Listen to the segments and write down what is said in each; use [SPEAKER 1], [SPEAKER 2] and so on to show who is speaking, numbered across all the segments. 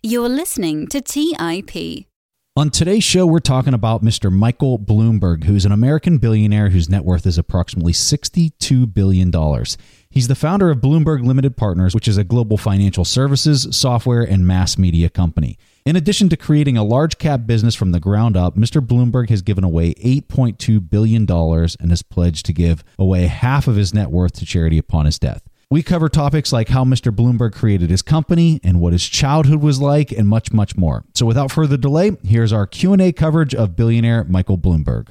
[SPEAKER 1] You're listening to TIP.
[SPEAKER 2] On today's show, we're talking about Mr. Michael Bloomberg, who's an American billionaire whose net worth is approximately $62 billion. He's the founder of Bloomberg Limited Partners, which is a global financial services, software, and mass media company. In addition to creating a large cap business from the ground up, Mr. Bloomberg has given away $8.2 billion and has pledged to give away half of his net worth to charity upon his death. We cover topics like how Mr. Bloomberg created his company and what his childhood was like and much, much more. So without further delay, here's our Q&A coverage of billionaire Michael Bloomberg.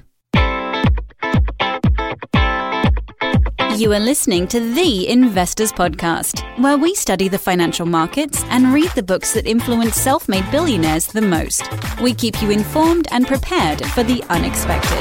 [SPEAKER 1] You are listening to The Investors Podcast, where we study the financial markets and read the books that influence self-made billionaires the most. We keep you informed and prepared for the unexpected.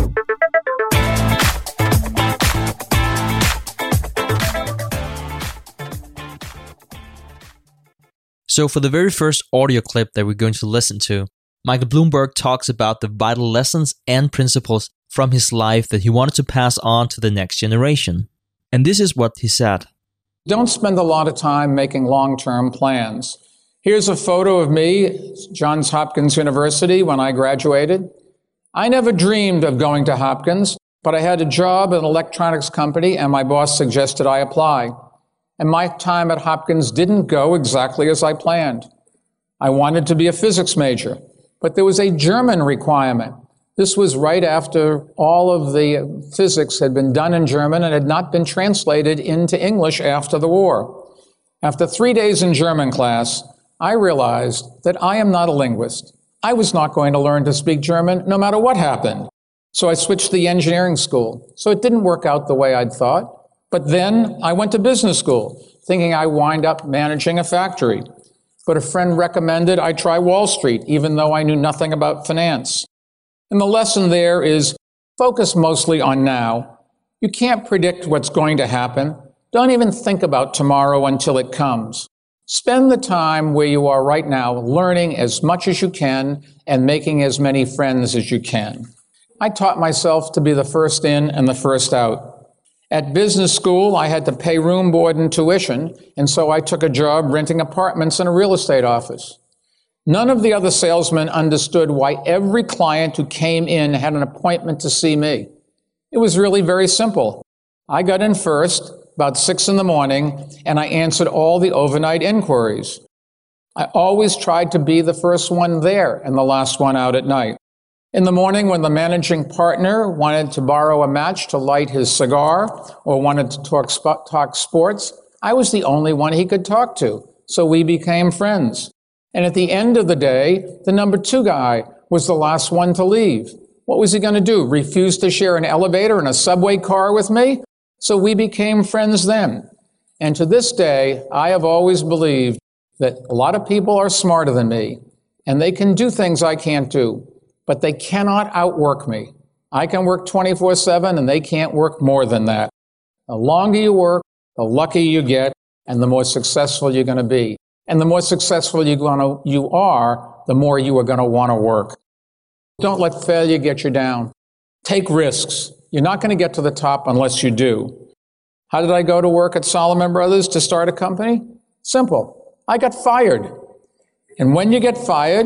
[SPEAKER 3] So for the very first audio clip that we're going to listen to, Michael Bloomberg talks about the vital lessons and principles from his life that he wanted to pass on to the next generation. And this is what he said.
[SPEAKER 4] Don't spend a lot of time making long-term plans. Here's a photo of me, Johns Hopkins University, when I graduated. I never dreamed of going to Hopkins, but I had a job at an electronics company and my boss suggested I apply. And my time at Hopkins didn't go exactly as I planned. I wanted to be a physics major, but there was a German requirement. This was right after all of the physics had been done in German and had not been translated into English after the war. After 3 days in German class, I realized that I am not a linguist. I was not going to learn to speak German no matter what happened. So I switched to the engineering school. So it didn't work out the way I'd thought. But then I went to business school, thinking I'd wind up managing a factory. But a friend recommended I try Wall Street, even though I knew nothing about finance. And the lesson there is focus mostly on now. You can't predict what's going to happen. Don't even think about tomorrow until it comes. Spend the time where you are right now, learning as much as you can and making as many friends as you can. I taught myself to be the first in and the first out. At business school, I had to pay room, board, and tuition, and so I took a job renting apartments in a real estate office. None of the other salesmen understood why every client who came in had an appointment to see me. It was really very simple. I got in first, about 6 in the morning, and I answered all the overnight inquiries. I always tried to be the first one there and the last one out at night. In the morning, when the managing partner wanted to borrow a match to light his cigar or wanted to talk sports, I was the only one he could talk to, so we became friends. And at the end of the day, the number 2 guy was the last one to leave. What was he going to do? Refuse to share an elevator and a subway car with me? So we became friends then. And to this day, I have always believed that a lot of people are smarter than me, and they can do things I can't do. But they cannot outwork me. I can work 24/7 and they can't work more than that. The longer you work, the luckier you get and the more successful you're going to be. And the more successful you are, the more you are going to want to work. Don't let failure get you down. Take risks. You're not going to get to the top unless you do. How did I go to work at Salomon Brothers to start a company? Simple. I got fired. And when you get fired,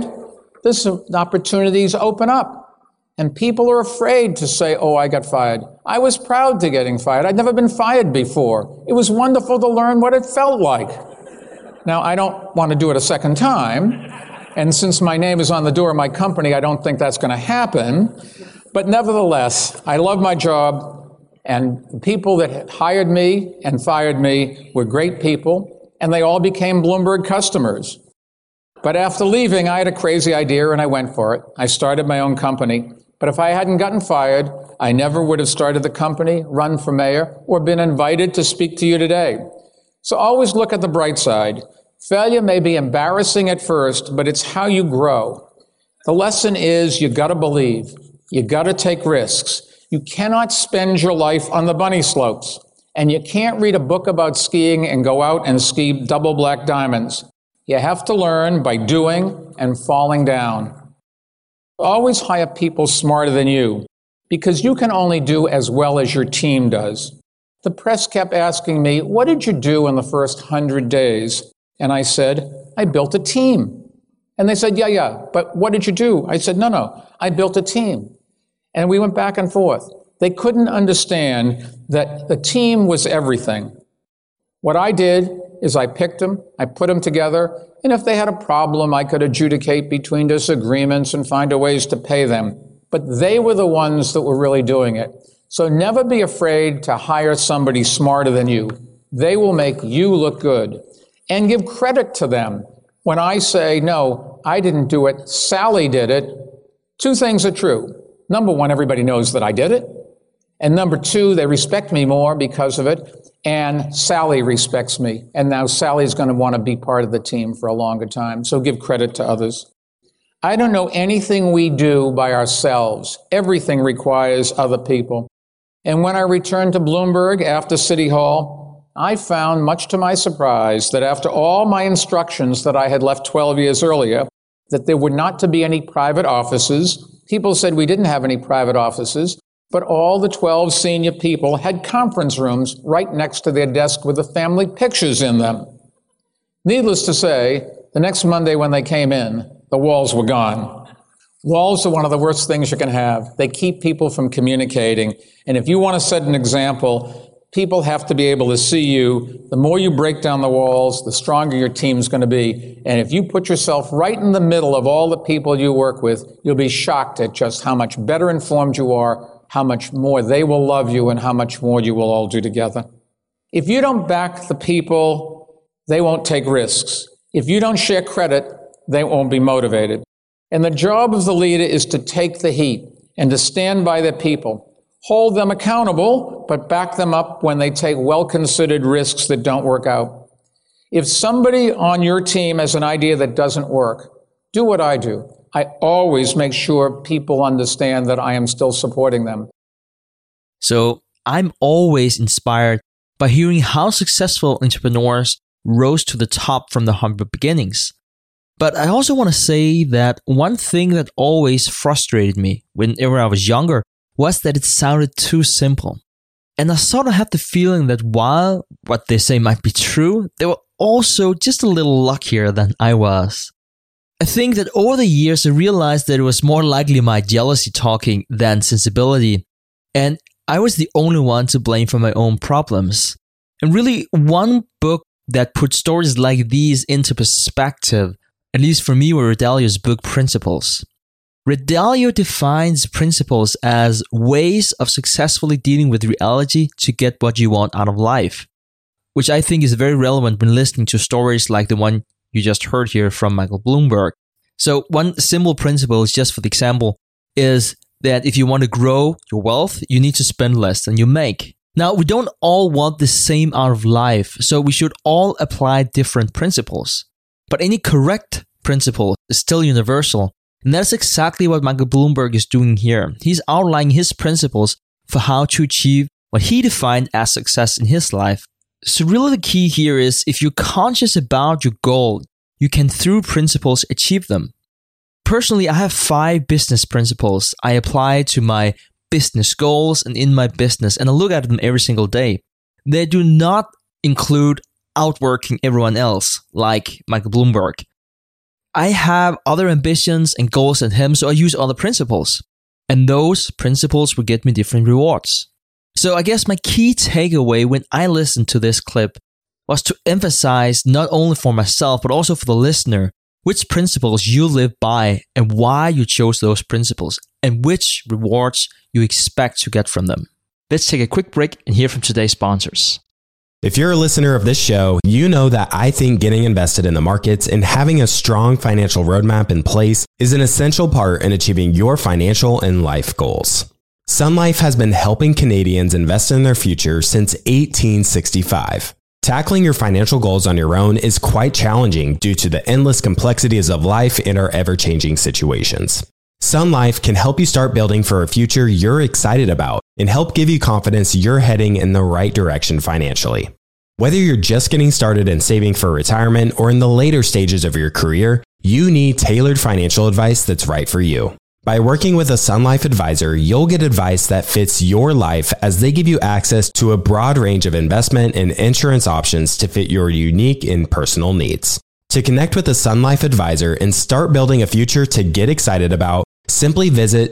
[SPEAKER 4] opportunities open up. And people are afraid to say, oh, I got fired. I was proud to getting fired. I'd never been fired before. It was wonderful to learn what it felt like. Now, I don't want to do it a second time. And since my name is on the door of my company, I don't think that's going to happen. But nevertheless, I love my job. And the people that hired me and fired me were great people. And they all became Bloomberg customers. But after leaving, I had a crazy idea and I went for it. I started my own company. But if I hadn't gotten fired, I never would have started the company, run for mayor, or been invited to speak to you today. So always look at the bright side. Failure may be embarrassing at first, but it's how you grow. The lesson is you got to believe. You got to take risks. You cannot spend your life on the bunny slopes. And you can't read a book about skiing and go out and ski double black diamonds. You have to learn by doing and falling down. Always hire people smarter than you, because you can only do as well as your team does. The press kept asking me, what did you do in the first 100 days? And I said, I built a team. And they said, yeah, but what did you do? I said, no, I built a team. And we went back and forth. They couldn't understand that the team was everything. What I did is I picked them, I put them together, and if they had a problem, I could adjudicate between disagreements and find a ways to pay them. But they were the ones that were really doing it. So never be afraid to hire somebody smarter than you. They will make you look good. And give credit to them. When I say, no, I didn't do it, Sally did it, two things are true. Number one, everybody knows that I did it. And number two, they respect me more because of it. And Sally respects me. And now Sally's going to want to be part of the team for a longer time. So give credit to others. I don't know anything we do by ourselves. Everything requires other people. And when I returned to Bloomberg after City Hall, I found, much to my surprise, that after all my instructions that I had left 12 years earlier, that there were not to be any private offices. People said we didn't have any private offices, but all the 12 senior people had conference rooms right next to their desk with the family pictures in them. Needless to say, the next Monday when they came in, the walls were gone. Walls are one of the worst things you can have. They keep people from communicating. And if you want to set an example, people have to be able to see you. The more you break down the walls, the stronger your team's going to be. And if you put yourself right in the middle of all the people you work with, you'll be shocked at just how much better informed you are, how much more they will love you, and how much more you will all do together. If you don't back the people, they won't take risks. If you don't share credit, they won't be motivated. And the job of the leader is to take the heat and to stand by their people. Hold them accountable, but back them up when they take well-considered risks that don't work out. If somebody on your team has an idea that doesn't work, do what I do. I always make sure people understand that I am still supporting them.
[SPEAKER 3] So I'm always inspired by hearing how successful entrepreneurs rose to the top from the humble beginnings. But I also want to say that one thing that always frustrated me whenever I was younger was that it sounded too simple. And I sort of had the feeling that while what they say might be true, they were also just a little luckier than I was. I think that over the years I realized that it was more likely my jealousy talking than sensibility, and I was the only one to blame for my own problems. And really, one book that put stories like these into perspective, at least for me, were Ray Dalio's book Principles. Ray Dalio defines principles as ways of successfully dealing with reality to get what you want out of life, which I think is very relevant when listening to stories like the one you just heard here from Michael Bloomberg. So one simple principle, is just for the example, is that if you want to grow your wealth, you need to spend less than you make. Now, we don't all want the same out of life, so we should all apply different principles. But any correct principle is still universal. And that's exactly what Michael Bloomberg is doing here. He's outlining his principles for how to achieve what he defined as success in his life. So really the key here is if you're conscious about your goal, you can through principles achieve them. Personally, I have 5 business principles I apply to my business goals and in my business, and I look at them every single day. They do not include outworking everyone else like Michael Bloomberg. I have other ambitions and goals than him, so I use other principles. And those principles will get me different rewards. So I guess my key takeaway when I listened to this clip was to emphasize not only for myself, but also for the listener, which principles you live by and why you chose those principles and which rewards you expect to get from them. Let's take a quick break and hear from today's sponsors.
[SPEAKER 5] If you're a listener of this show, you know that I think getting invested in the markets and having a strong financial roadmap in place is an essential part in achieving your financial and life goals. Sun Life has been helping Canadians invest in their future since 1865. Tackling your financial goals on your own is quite challenging due to the endless complexities of life and our ever-changing situations. Sun Life can help you start building for a future you're excited about and help give you confidence you're heading in the right direction financially. Whether you're just getting started and saving for retirement or in the later stages of your career, you need tailored financial advice that's right for you. By working with a Sun Life advisor, you'll get advice that fits your life as they give you access to a broad range of investment and insurance options to fit your unique and personal needs. To connect with a Sun Life advisor and start building a future to get excited about, simply visit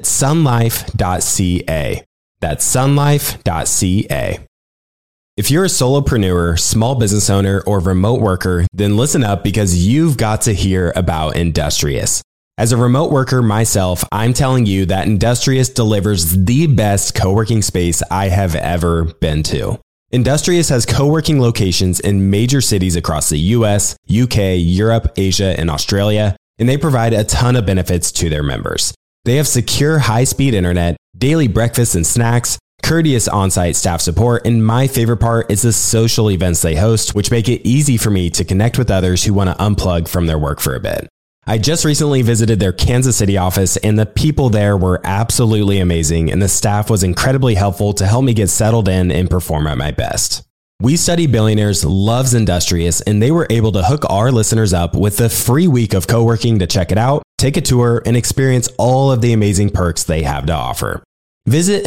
[SPEAKER 5] sunlife.ca. That's sunlife.ca. If you're a solopreneur, small business owner, or remote worker, then listen up because you've got to hear about Industrious. As a remote worker myself, I'm telling you that Industrious delivers the best co-working space I have ever been to. Industrious has co-working locations in major cities across the US, UK, Europe, Asia, and Australia, and they provide a ton of benefits to their members. They have secure high-speed internet, daily breakfast and snacks, courteous on-site staff support, and my favorite part is the social events they host, which make it easy for me to connect with others who want to unplug from their work for a bit. I just recently visited their Kansas City office, and the people there were absolutely amazing, and the staff was incredibly helpful to help me get settled in and perform at my best. We Study Billionaires loves Industrious, and they were able to hook our listeners up with a free week of co-working to check it out, take a tour, and experience all of the amazing perks they have to offer. Visit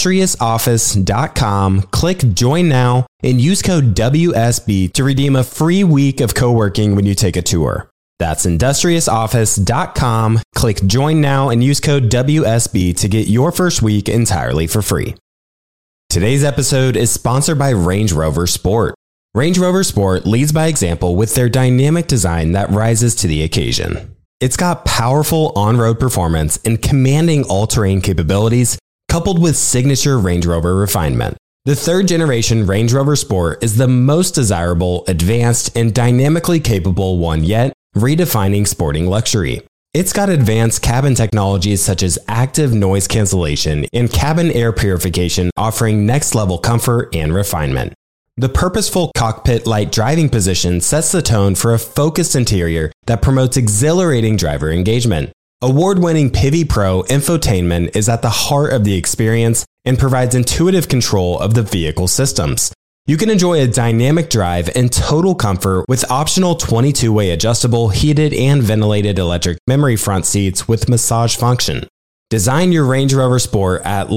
[SPEAKER 5] industriousoffice.com, click Join Now, and use code WSB to redeem a free week of co-working when you take a tour. That's industriousoffice.com, click Join Now, and use code WSB to get your first week entirely for free. Today's episode is sponsored by Range Rover Sport. Range Rover Sport leads by example with their dynamic design that rises to the occasion. It's got powerful on-road performance and commanding all-terrain capabilities, coupled with signature Range Rover refinement. The third generation Range Rover Sport is the most desirable, advanced, and dynamically capable one yet, redefining sporting luxury. It's got advanced cabin technologies such as active noise cancellation and cabin air purification, offering next-level comfort and refinement. The purposeful cockpit-like driving position sets the tone for a focused interior that promotes exhilarating driver engagement. Award-winning Pivi Pro infotainment is at the heart of the experience and provides intuitive control of the vehicle systems. You can enjoy a dynamic drive and total comfort with optional 22-way adjustable, heated, and ventilated electric memory front seats with massage function. Design your Range Rover Sport at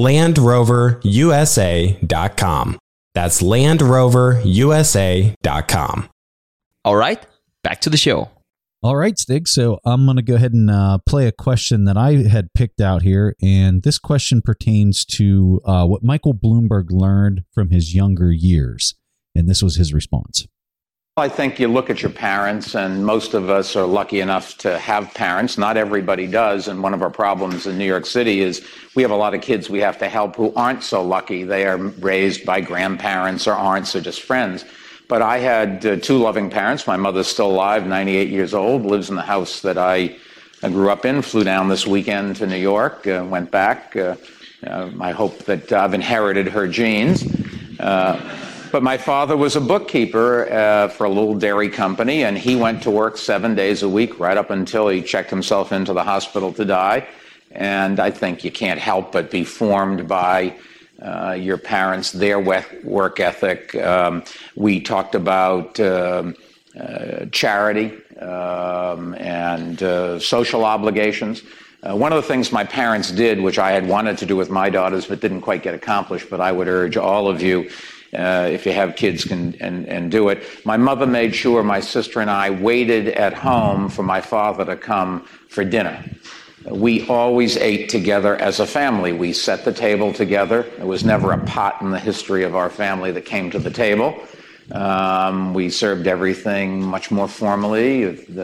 [SPEAKER 5] LandRoverUSA.com. That's LandRoverUSA.com.
[SPEAKER 3] All right, back to the show.
[SPEAKER 2] All right, Stig. So I'm going to go ahead and play a question that I had picked out here. And this question pertains to what Michael Bloomberg learned from his younger years. And this was his response.
[SPEAKER 4] I think you look at your parents, and most of us are lucky enough to have parents. Not everybody does. And one of our problems in New York City is we have a lot of kids we have to help who aren't so lucky. They are raised by grandparents or aunts or just friends. But I had two loving parents. My mother's still alive, 98 years old, lives in the house that I grew up in, flew down this weekend to New York, went back. I hope that I've inherited her genes. But my father was a bookkeeper for a little dairy company, and he went to work 7 days a week right up until he checked himself into the hospital to die. And I think you can't help but be formed by your parents, their work ethic. We talked about charity and social obligations. One of the things my parents did, which I had wanted to do with my daughters but didn't quite get accomplished, but I would urge all of you, if you have kids, and do it. My mother made sure my sister and I waited at home for my father to come for dinner. We always ate together as a family. We set the table together. There was never a pot in the history of our family that came to the table. We served everything much more formally,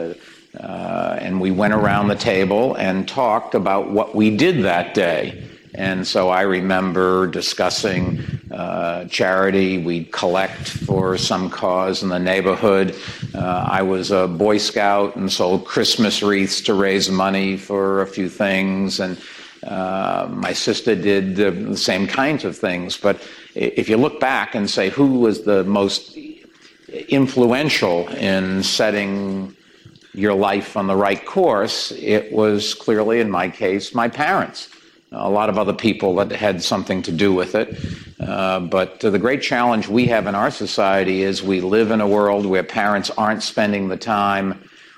[SPEAKER 4] and we went around the table and talked about what we did that day. And so I remember discussing charity. We'd collect for some cause in the neighborhood. I was a Boy Scout and sold Christmas wreaths to raise money for a few things. And my sister did the same kinds of things. But if you look back and say who was the most influential in setting your life on the right course, it was clearly, in my case, my parents. A lot of other people that had something to do with it. But the great challenge we have in our society is we live in a world where parents aren't spending the time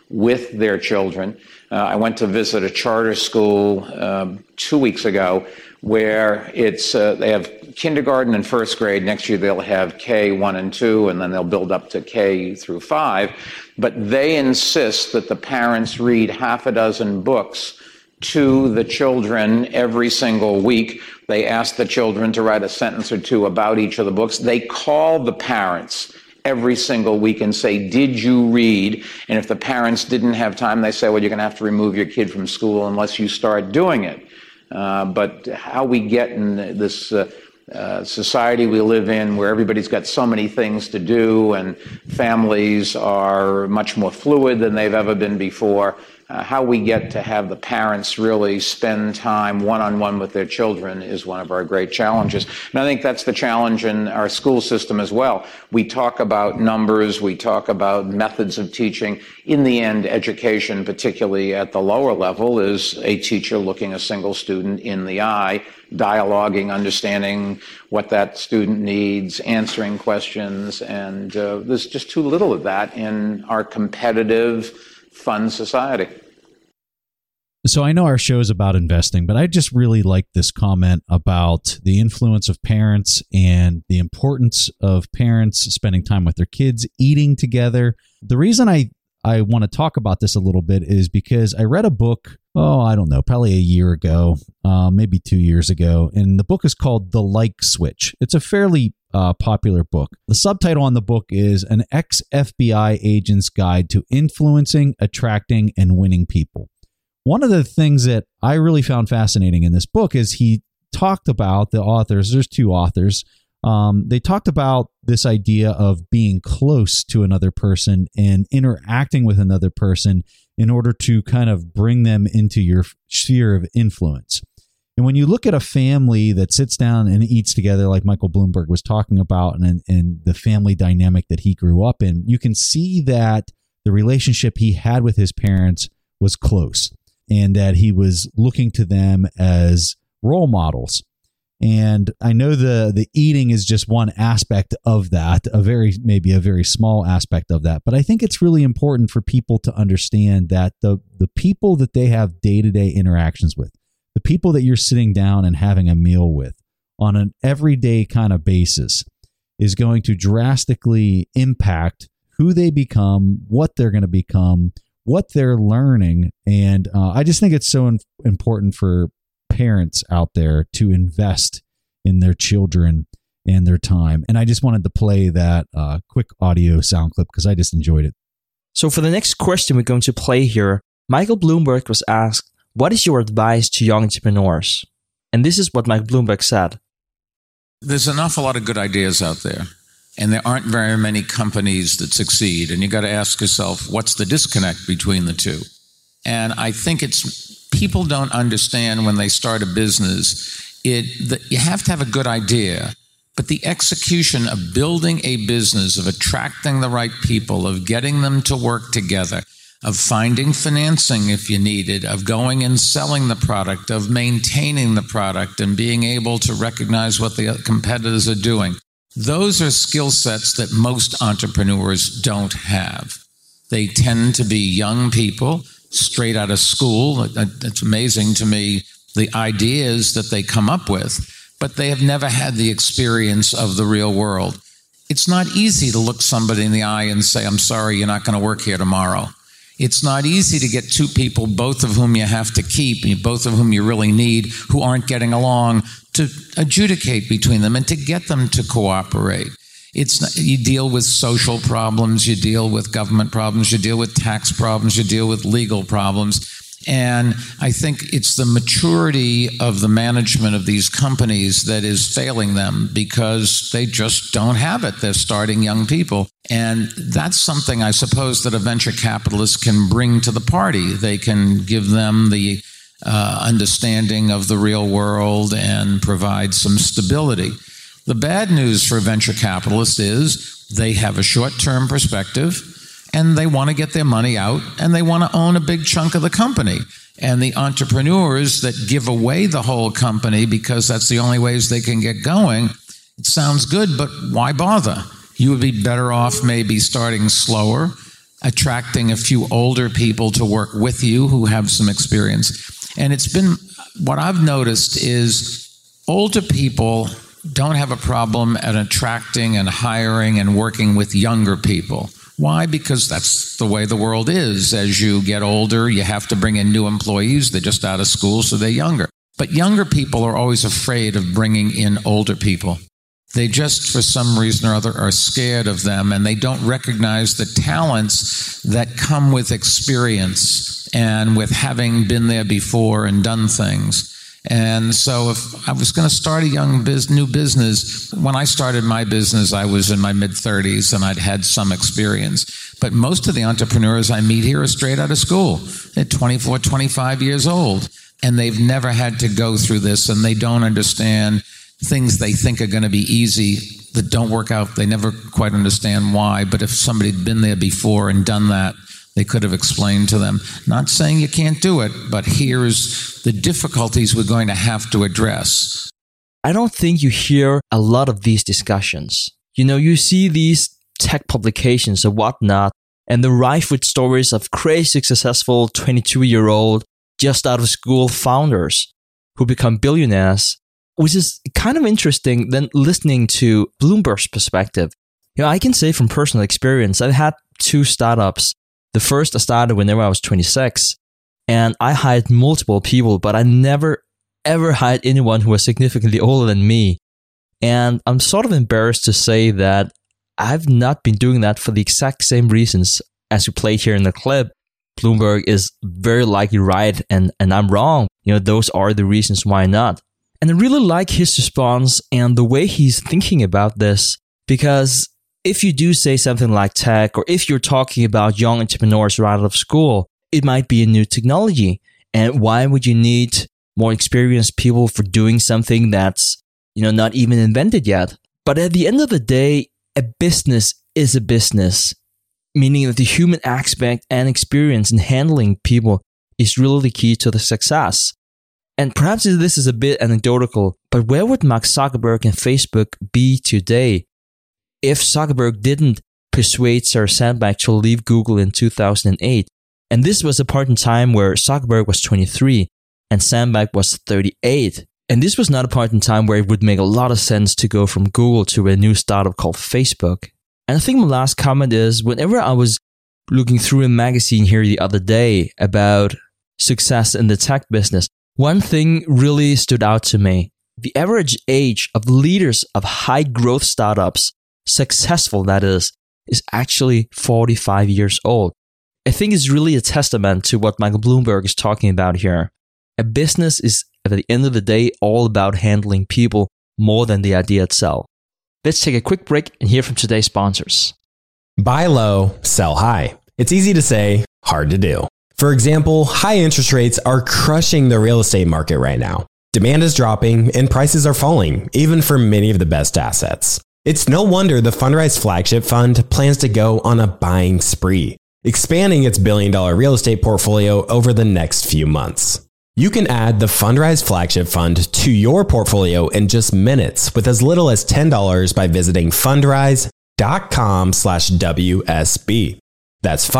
[SPEAKER 4] with their children. I went to visit a charter school 2 weeks ago where they have kindergarten and first grade. Next year they'll have K 1 and 2, and then they'll build up to K through 5. But they insist that the parents read half a dozen books to the children every single week. They ask the children to write a sentence or two about each of the books. They call the parents every single week and say, did you read? And if the parents didn't have time, they say, well, you're going to have to remove your kid from school unless you start doing it. But how we get in this society we live in, where everybody's got so many things to do and families are much more fluid than they've ever been before, how we get to have the parents really spend time one-on-one with their children is one of our great challenges. And I think that's the challenge in our school system as well. We talk about numbers, we talk about methods of teaching. In the end, education, particularly at the lower level, is a teacher looking a single student in the eye, dialoguing, understanding what that student needs, answering questions, and there's just too little of that in our competitive, fun society.
[SPEAKER 2] So I know our show is about investing, but I just really like this comment about the influence of parents and the importance of parents spending time with their kids, eating together. The reason I want to talk about this a little bit is because I read a book, probably a year ago, maybe 2 years ago, and the book is called The Like Switch. It's a fairly popular book. The subtitle on the book is An Ex-FBI Agent's Guide to Influencing, Attracting, and Winning People. One of the things that I really found fascinating in this book is he talked about the authors. There's two authors. They talked about this idea of being close to another person and interacting with another person in order to kind of bring them into your sphere of influence. And when you look at a family that sits down and eats together, like Michael Bloomberg was talking about, and the family dynamic that he grew up in, you can see that the relationship he had with his parents was close and that he was looking to them as role models. And I know the eating is just one aspect of that, maybe a very small aspect of that. But I think it's really important for people to understand that the people that they have day-to-day interactions with, the people that you're sitting down and having a meal with on an everyday kind of basis, is going to drastically impact who they become, what they're going to become, what they're learning. And I just think it's so important for parents out there to invest in their children and their time. And I just wanted to play that quick audio sound clip because I just enjoyed it.
[SPEAKER 3] So for the next question we're going to play here, Michael Bloomberg was asked, what is your advice to young entrepreneurs? And this is what Michael Bloomberg said.
[SPEAKER 6] There's an awful lot of good ideas out there, and there aren't very many companies that succeed. And you got to ask yourself, what's the disconnect between the two? And I think people don't understand when they start a business, you have to have a good idea, but the execution of building a business, of attracting the right people, of getting them to work together, of finding financing if you need it, of going and selling the product, of maintaining the product and being able to recognize what the competitors are doing. Those are skill sets that most entrepreneurs don't have. They tend to be young people straight out of school. It's amazing to me the ideas that they come up with, but they have never had the experience of the real world. It's not easy to look somebody in the eye and say, I'm sorry, you're not going to work here tomorrow. It's not easy to get two people, both of whom you have to keep, both of whom you really need, who aren't getting along, to adjudicate between them and to get them to cooperate. You deal with social problems, you deal with government problems, you deal with tax problems, you deal with legal problems. And I think it's the maturity of the management of these companies that is failing them because they just don't have it. They're starting young people. And that's something I suppose that a venture capitalist can bring to the party. They can give them the understanding of the real world and provide some stability. The bad news for venture capitalists is they have a short-term perspective and they want to get their money out and they want to own a big chunk of the company. And the entrepreneurs that give away the whole company because that's the only ways they can get going, it sounds good, but why bother? You would be better off maybe starting slower, attracting a few older people to work with you who have some experience. And it's been, what I've noticed is older people don't have a problem at attracting and hiring and working with younger people. Why? Because that's the way the world is. As you get older, you have to bring in new employees. They're just out of school, so they're younger. But younger people are always afraid of bringing in older people. They just, for some reason or other, are scared of them, and they don't recognize the talents that come with experience and with having been there before and done things. And so if I was going to start a new business, when I started my business, I was in my mid-30s and I'd had some experience. But most of the entrepreneurs I meet here are straight out of school. They're 24, 25 years old, and they've never had to go through this, and they don't understand things they think are going to be easy that don't work out. They never quite understand why. But if somebody had been there before and done that, they could have explained to them. Not saying you can't do it, but here's the difficulties we're going to have to address.
[SPEAKER 3] I don't think you hear a lot of these discussions. You see these tech publications or whatnot, and they're rife with stories of crazy successful 22-year-old, just out of school founders who become billionaires, which is kind of interesting than listening to Bloomberg's perspective. I can say from personal experience, I've had 2 startups. The first I started whenever I was 26, and I hired multiple people, but I never, ever hired anyone who was significantly older than me. And I'm sort of embarrassed to say that I've not been doing that for the exact same reasons as you played here in the clip. Bloomberg is very likely right, and I'm wrong. Those are the reasons why not. And I really like his response and the way he's thinking about this, because if you do say something like tech, or if you're talking about young entrepreneurs right out of school, it might be a new technology. And why would you need more experienced people for doing something that's, not even invented yet? But at the end of the day, a business is a business, meaning that the human aspect and experience in handling people is really the key to the success. And perhaps this is a bit anecdotal, but where would Mark Zuckerberg and Facebook be today if Zuckerberg didn't persuade Sheryl Sandberg to leave Google in 2008? And this was a point in time where Zuckerberg was 23 and Sandberg was 38. And this was not a point in time where it would make a lot of sense to go from Google to a new startup called Facebook. And I think my last comment is, whenever I was looking through a magazine here the other day about success in the tech business, one thing really stood out to me. The average age of leaders of high growth startups, successful that is actually 45 years old. I think it's really a testament to what Michael Bloomberg is talking about here. A business is, at the end of the day, all about handling people more than the idea itself. Let's take a quick break and hear from today's sponsors.
[SPEAKER 5] Buy low, sell high. It's easy to say, hard to do. For example, high interest rates are crushing the real estate market right now. Demand is dropping and prices are falling, even for many of the best assets. It's no wonder the Fundrise Flagship Fund plans to go on a buying spree, expanding its billion-dollar real estate portfolio over the next few months. You can add the Fundrise Flagship Fund to your portfolio in just minutes with as little as $10 by visiting fundrise.com/WSB. That's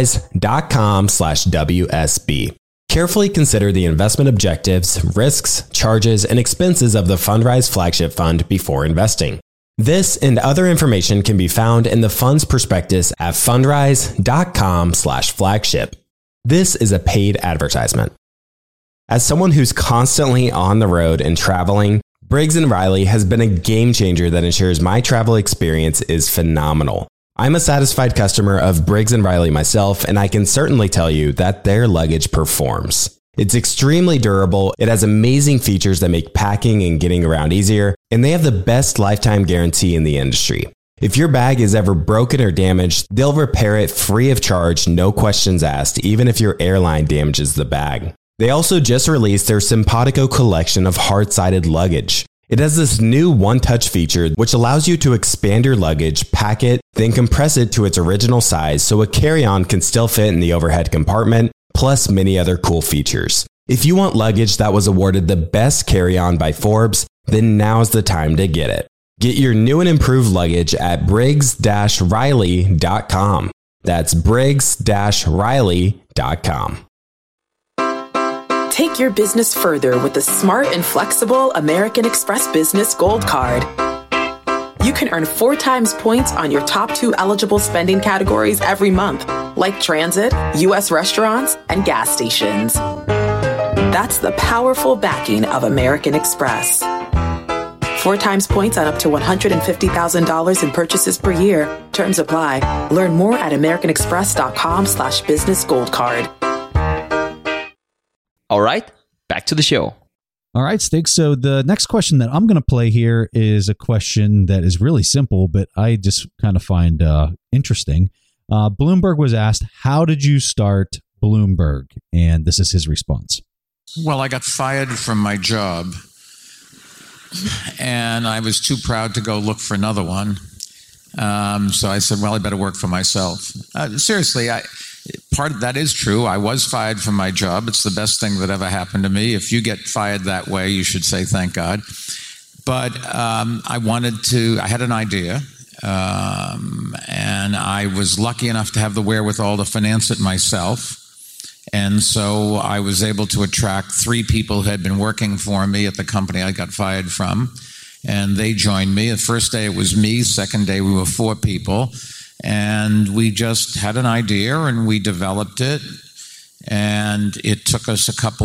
[SPEAKER 5] fundrise.com/WSB. Carefully consider the investment objectives, risks, charges, and expenses of the Fundrise Flagship Fund before investing. This and other information can be found in the fund's prospectus at fundrise.com/flagship. This is a paid advertisement. As someone who's constantly on the road and traveling, Briggs & Riley has been a game changer that ensures my travel experience is phenomenal. I'm a satisfied customer of Briggs & Riley myself, and I can certainly tell you that their luggage performs. It's extremely durable, it has amazing features that make packing and getting around easier, and they have the best lifetime guarantee in the industry. If your bag is ever broken or damaged, they'll repair it free of charge, no questions asked, even if your airline damages the bag. They also just released their Simpatico collection of hard-sided luggage. It has this new one-touch feature which allows you to expand your luggage, pack it, then compress it to its original size so a carry-on can still fit in the overhead compartment, plus many other cool features. If you want luggage that was awarded the best carry-on by Forbes, then now's the time to get it. Get your new and improved luggage at briggs-riley.com. That's Briggs-Riley.com.
[SPEAKER 7] Take your business further with the smart and flexible American Express Business Gold Card. You can earn 4 times points on your top 2 eligible spending categories every month, like transit, U.S. restaurants, and gas stations. That's the powerful backing of American Express. 4 times points on up to $150,000 in purchases per year. Terms apply. Learn more at americanexpress.com/business gold card.
[SPEAKER 3] All right, back to the show.
[SPEAKER 2] All right, Stig. So the next question that I'm going to play here is a question that is really simple, but I just kind of find interesting. Bloomberg was asked, how did you start Bloomberg? And this is his response.
[SPEAKER 6] Well, I got fired from my job, and I was too proud to go look for another one. So I said, well, I better work for myself. Seriously, part of that is true. I was fired from my job. It's the best thing that ever happened to me. If you get fired that way, you should say thank God. But I had an idea, and I was lucky enough to have the wherewithal to finance it myself. And so I was able to attract 3 people who had been working for me at the company I got fired from, and they joined me. The first day it was me. Second day we were 4 people, and we just had an idea and we developed it. And it took us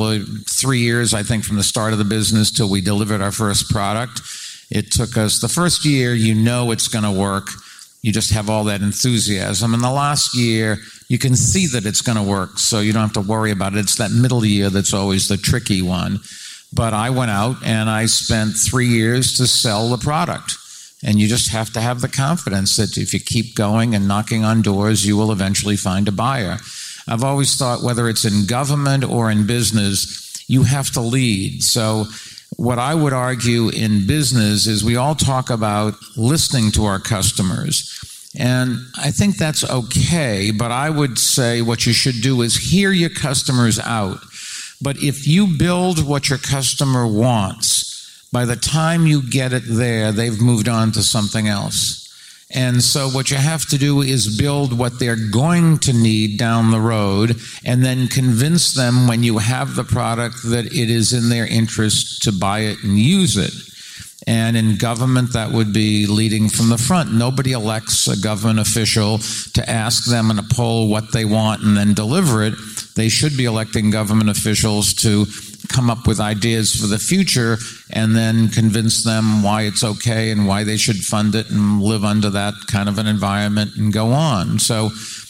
[SPEAKER 6] 3 years, I think, from the start of the business till we delivered our first product. It took us the first year, it's going to work. You just have all that enthusiasm. And the last year, you can see that it's going to work, so you don't have to worry about it. It's that middle year that's always the tricky one. But I went out and I spent 3 years to sell the product. And you just have to have the confidence that if you keep going and knocking on doors, you will eventually find a buyer. I've always thought whether it's in government or in business, you have to lead. So what I would argue in business is we all talk about listening to our customers. And I think that's okay, but I would say what you should do is hear your customers out. But if you build what your customer wants, by the time you get it there, they've moved on to something else. And so what you have to do is build what they're going to need down the road, and then convince them when you have the product that it is in their interest to buy it and use it. And in government, that would be leading from the front. Nobody elects a government official to ask them in a poll what they want and then deliver it. They should be electing government officials to come up with ideas for the future and then convince them why it's okay and why they should fund it and live under that kind of an environment and go on. So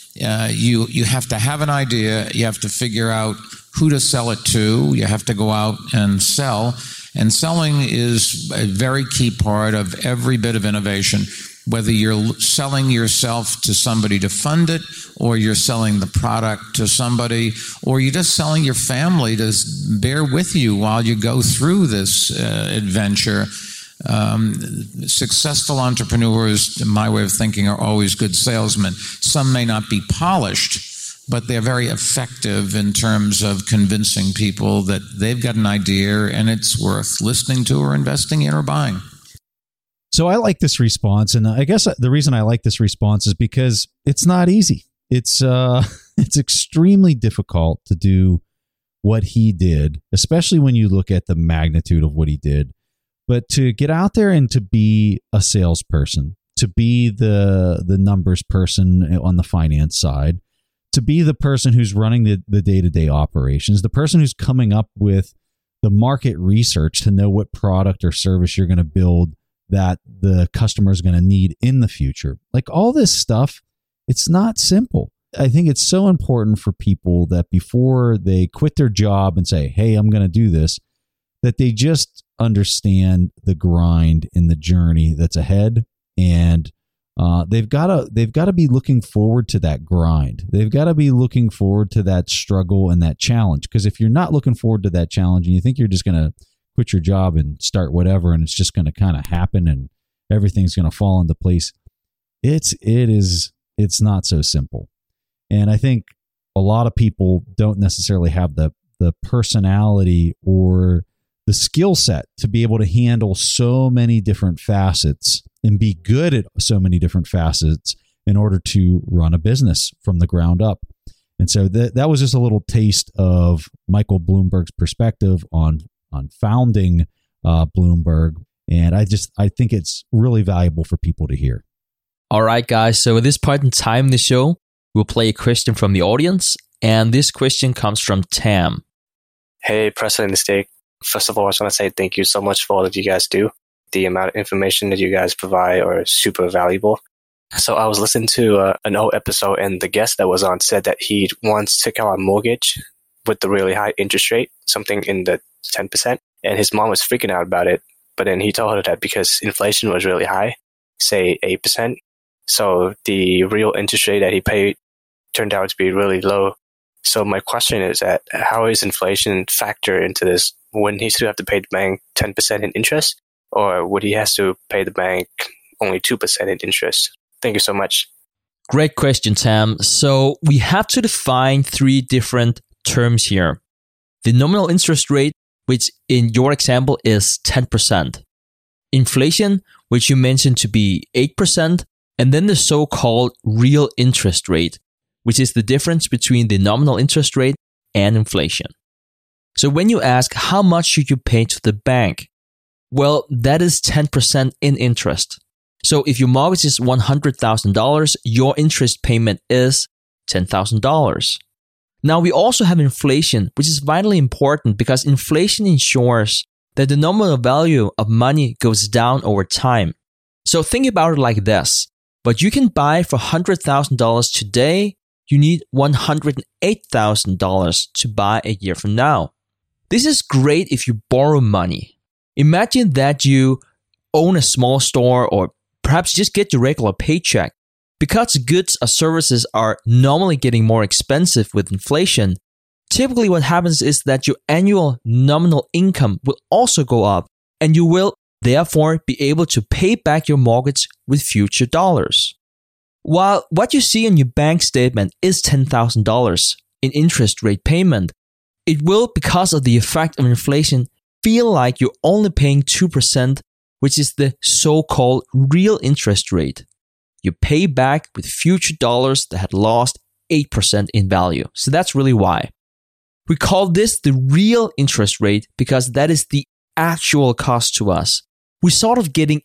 [SPEAKER 6] you have to have an idea. You have to figure out who to sell it to. You have to go out and sell. And selling is a very key part of every bit of innovation, whether you're selling yourself to somebody to fund it, or you're selling the product to somebody, or you're just selling your family to bear with you while you go through this adventure. Successful entrepreneurs, in my way of thinking, are always good salesmen. Some may not be polished, but they're very effective in terms of convincing people that they've got an idea and it's worth listening to or investing in or buying.
[SPEAKER 2] So I like this response, and I guess the reason I like this response is because it's not easy. It's extremely difficult to do what he did, especially when you look at the magnitude of what he did. But to get out there and to be a salesperson, to be the numbers person on the finance side, to be the person who's running the day-to-day operations, the person who's coming up with the market research to know what product or service you're going to build that the customer is going to need in the future. Like all this stuff, it's not simple. I think it's so important for people that before they quit their job and say, hey, I'm going to do this, that they just understand the grind and the journey that's ahead. And they've got to be looking forward to that grind. They've got to be looking forward to that struggle and that challenge. Because if you're not looking forward to that challenge and you think you're just going to quit your job and start whatever, and it's just going to kind of happen and everything's going to fall into place, it's not so simple. And I think a lot of people don't necessarily have the personality or the skill set to be able to handle so many different facets and be good at so many different facets in order to run a business from the ground up. And so that was just a little taste of Michael Bloomberg's perspective on founding Bloomberg. And I think it's really valuable for people to hear.
[SPEAKER 3] All right, guys. So at this point in time in the show, we'll play a question from the audience. And this question comes from Tam.
[SPEAKER 8] Hey, President and Steak. First of all, I just want to say thank you so much for all that you guys do. The amount of information that you guys provide are super valuable. So I was listening to an old episode, and the guest that was on said that he once took out a mortgage with the really high interest rate, something in the 10%, and his mom was freaking out about it. But then he told her that because inflation was really high, say 8%, so the real interest rate that he paid turned out to be really low. So my question is that how is inflation factor into this? Wouldn't he still have to pay the bank 10% in interest, or would he have to pay the bank only 2% in interest? Thank you so much.
[SPEAKER 3] Great question, Tam. So we have to define three different terms here. The nominal interest rate, which in your example is 10%. Inflation, which you mentioned to be 8%. And then the so-called real interest rate, which is the difference between the nominal interest rate and inflation. So when you ask how much should you pay to the bank, well, that is 10% in interest. So if your mortgage is $100,000, your interest payment is $10,000. Now we also have inflation, which is vitally important because inflation ensures that the nominal value of money goes down over time. So think about it like this. What you can buy for $100,000 today, you need $108,000 to buy a year from now. This is great if you borrow money. Imagine that you own a small store or perhaps just get your regular paycheck. Because goods or services are normally getting more expensive with inflation, typically what happens is that your annual nominal income will also go up, and you will therefore be able to pay back your mortgage with future dollars. While what you see in your bank statement is $10,000 in interest rate payment, it will, because of the effect of inflation, feel like you're only paying 2%, which is the so-called real interest rate. You pay back with future dollars that had lost 8% in value. So that's really why. We call this the real interest rate because that is the actual cost to us. We're sort of getting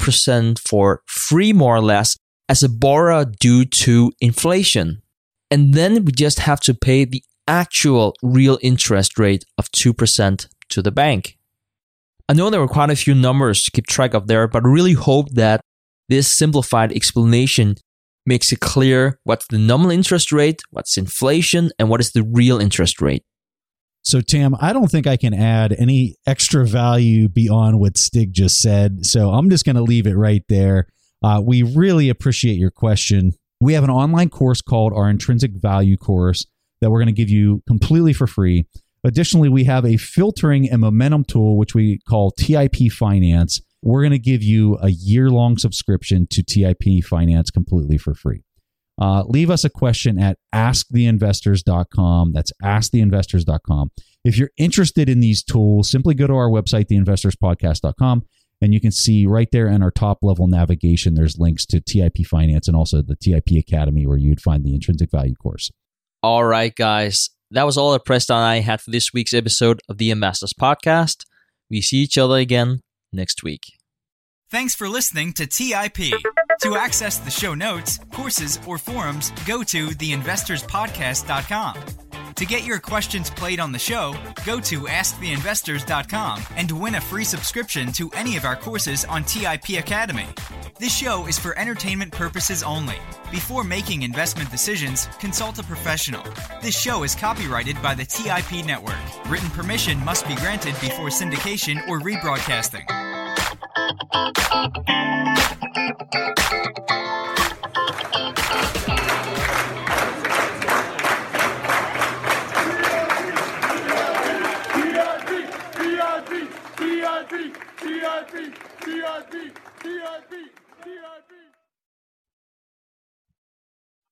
[SPEAKER 3] 8% for free, more or less, as a borrower due to inflation. And then we just have to pay the actual real interest rate of 2% to the bank. I know there were quite a few numbers to keep track of there, but I really hope that this simplified explanation makes it clear what's the nominal interest rate, what's inflation, and what is the real interest rate.
[SPEAKER 2] So, Tam, I don't think I can add any extra value beyond what Stig just said. So I'm just going to leave it right there. We really appreciate your question. We have an online course called our Intrinsic Value course that we're going to give you completely for free. Additionally, we have a filtering and momentum tool, which we call TIP Finance. We're going to give you a year-long subscription to TIP Finance completely for free. Leave us a question at asktheinvestors.com. That's asktheinvestors.com. If you're interested in these tools, simply go to our website, theinvestorspodcast.com, and you can see right there in our top-level navigation, there's links to TIP Finance and also the TIP Academy where you'd find the Intrinsic Value course.
[SPEAKER 3] All right, guys. That was all that Preston and I had for this week's episode of the Investors Podcast. We see each other again next week.
[SPEAKER 9] Thanks for listening to TIP. To access the show notes, courses, or forums, go to theinvestorspodcast.com. To get your questions played on the show, go to asktheinvestors.com and win a free subscription to any of our courses on TIP Academy. This show is for entertainment purposes only. Before making investment decisions, consult a professional. This show is copyrighted by the TIP Network. Written permission must be granted before syndication or rebroadcasting.
[SPEAKER 10] TIP.